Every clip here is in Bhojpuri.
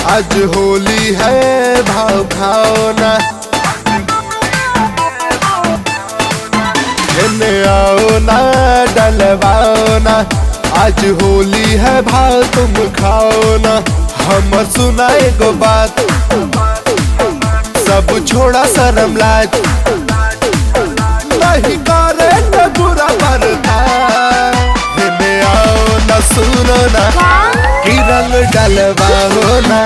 आज होली है भाव खाओ ना, इन्हें आओ ना डलवाओ ना। आज होली है भाव तुम खाओ ना। हम सुनाए गो बात, सब छोड़ा शर्म लाज, नहीं करे न बुरा बरता। इन्हें आओ ना सुनो ना कि रंग डलवाओ ना।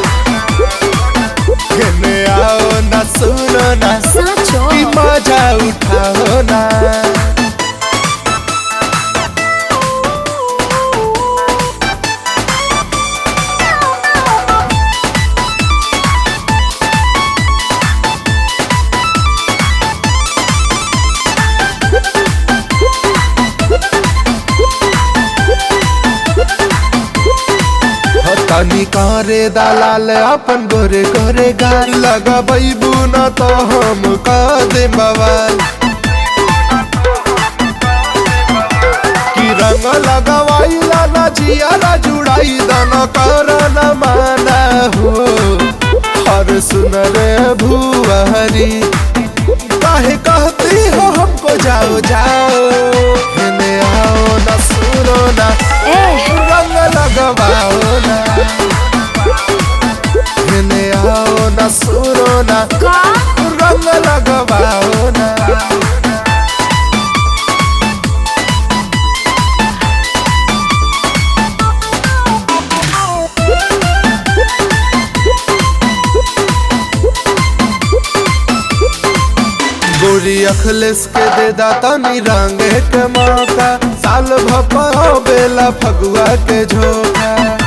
इन्हें आओ ना सुनो ना कि मजा उठाओ ना। तनी करे दलाल अपन गोरे गोरे गाल, लगबू न तो हम कह दे बवाल। कि रंग लगवाइला न जियारा जुड़ाई दन कर न माना हो। हर सुन रे भुअरी काहे कहती हो हमको जाओ जाओ। इन्हें आओ न सुनो ना रंग लगवाओ ना। इन्हें आओ ना सुनो ना रंग लगवाओ ना। गोरी अखलेस के दे दाता नी रंगे के मौका, साल भपाओ बेला फगुआ के झोंका।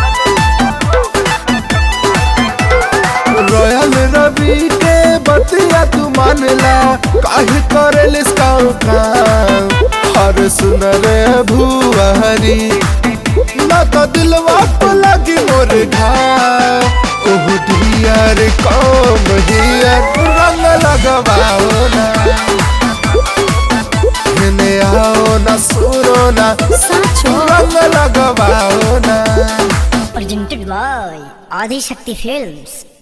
रोयल रवि के बतिया तू मानला, काहे करे लिस्का काम। हर सुन रे भुअरी ना तो दिलवा को लगी मोर घाव। ओह डियर कौम हियर रंग लगवाओ ना। इन्हें आओ ना सुनो ना रंग लगवाओ ना। Presented by Adi Shakti Films।